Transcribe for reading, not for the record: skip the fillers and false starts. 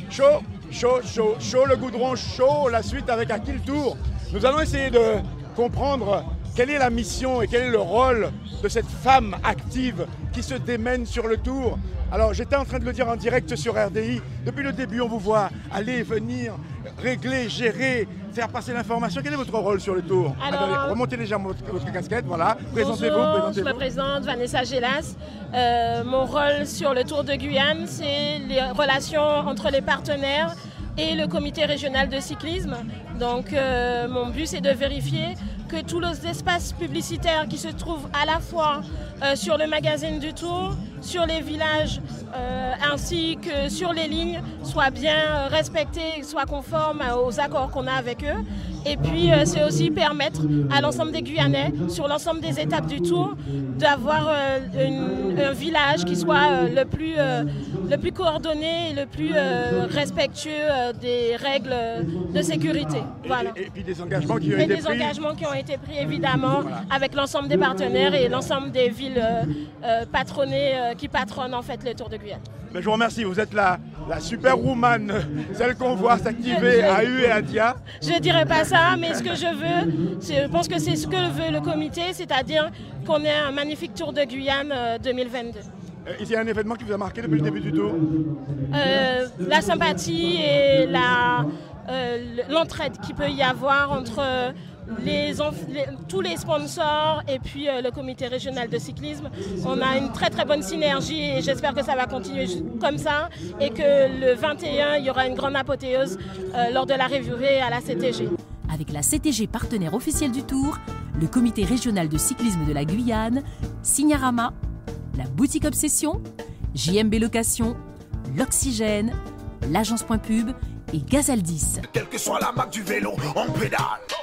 chaud, le goudron chaud, la suite avec Akil Tour. Nous allons essayer de comprendre quelle est la mission et quel est le rôle de cette femme active qui se démène sur le Tour. Alors j'étais en train de le dire en direct sur RDI, depuis le début on vous voit aller, venir, régler, gérer, faire passer l'information. Quel est votre rôle sur le Tour? Attendez, remontez légèrement votre casquette, voilà. Présentez-vous. Bonjour, je me présente, Vanessa Gélas. Mon rôle sur le Tour de Guyane, c'est les relations entre les partenaires et le comité régional de cyclisme. Donc mon but, c'est de vérifier que tous les espaces publicitaires qui se trouvent à la fois sur le magazine du Tour, sur les villages ainsi que sur les lignes soient bien respectés, soient conformes aux accords qu'on a avec eux. Et puis c'est aussi permettre à l'ensemble des Guyanais, sur l'ensemble des étapes du Tour, d'avoir un village qui soit le plus coordonné et le plus respectueux des règles de sécurité. Voilà. Et puis des engagements qui ont été pris. Des engagements qui ont été pris évidemment avec l'ensemble des partenaires et l'ensemble des villes patronnées qui patronnent en fait le Tour de Guyane. Mais je vous remercie, vous êtes la superwoman, celle qu'on voit s'activer à U et à Dia. Je ne dirais pas ça, mais ce que je veux, je pense que c'est ce que veut le comité, c'est-à-dire qu'on ait un magnifique Tour de Guyane 2022. Il y a un événement qui vous a marqué depuis le début du Tour? La sympathie et l'entraide qu'il peut y avoir entre tous les sponsors et puis le comité régional de cyclisme. On a une très très bonne synergie et j'espère que ça va continuer comme ça et que le 21, il y aura une grande apothéose lors de l'arrivée à la CTG. Avec la CTG partenaire officielle du Tour, le comité régional de cyclisme de la Guyane, Signarama, la boutique Obsession, JMB Location, l'Oxygène, l'agence Point Pub et Gazaldis. Quelle que soit la marque du vélo, on pédale.